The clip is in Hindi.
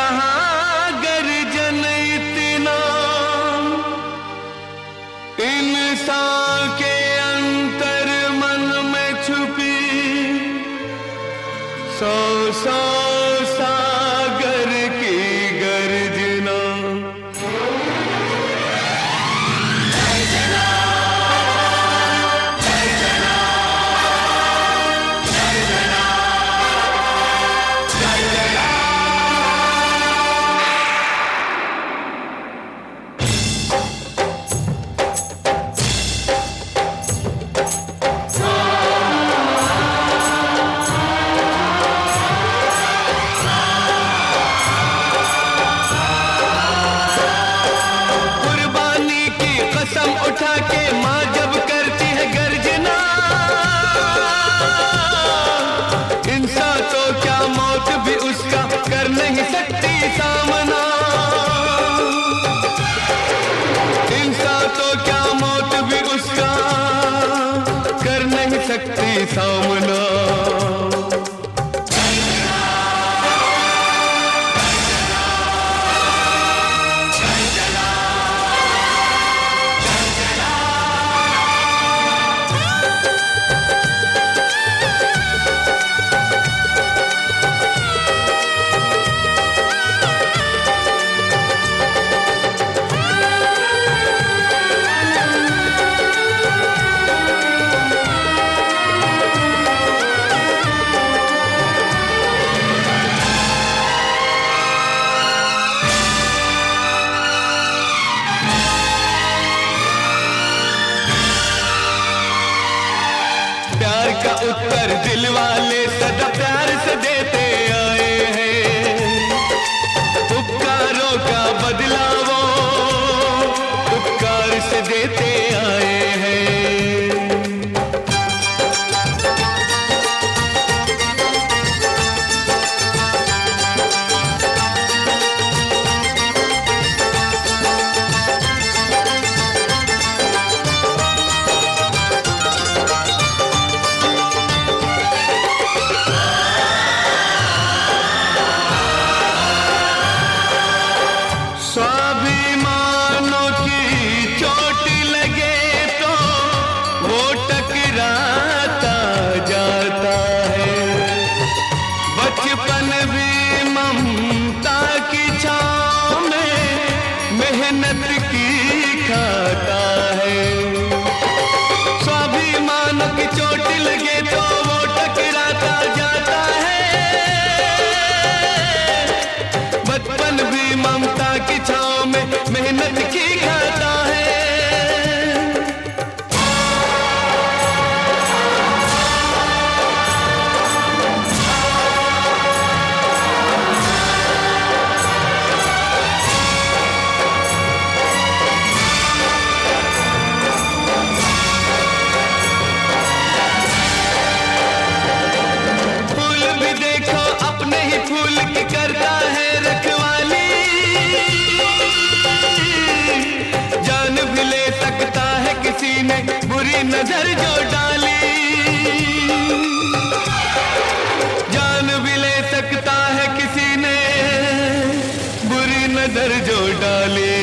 कहाँ गर्जन इतना इंसान के अंतर मन में छुपी, सौ सौ सागर की गर्जना। उठा के माँ जब करती है गर्जना, इंसान तो क्या मौत भी उसका कर नहीं सकती सामना। इंसान तो क्या मौत भी उसका कर नहीं सकती सामना। प्यार का उत्तर दिल वाले सदा प्यार से देते आए हैं, उपकारों का बदला वो उपकार से देते आए हैं। स्वाभिमानों की चोट लगे तो वो टकराता जाता है, बचपन भी ममता की छाँव में मेहनत की खाता है। स्वाभिमानों की चोट लगे तो वो टकराता जाता है, बचपन भी ममता की छाँव में मेहनत की खाता है। फूल भी देखो अपने ही फूल की करता है रखवाली, जान भी ले सकता है किसी ने बुरी नजर जो डाली, जान भी ले सकता है किसी ने बुरी नजर जो डाली।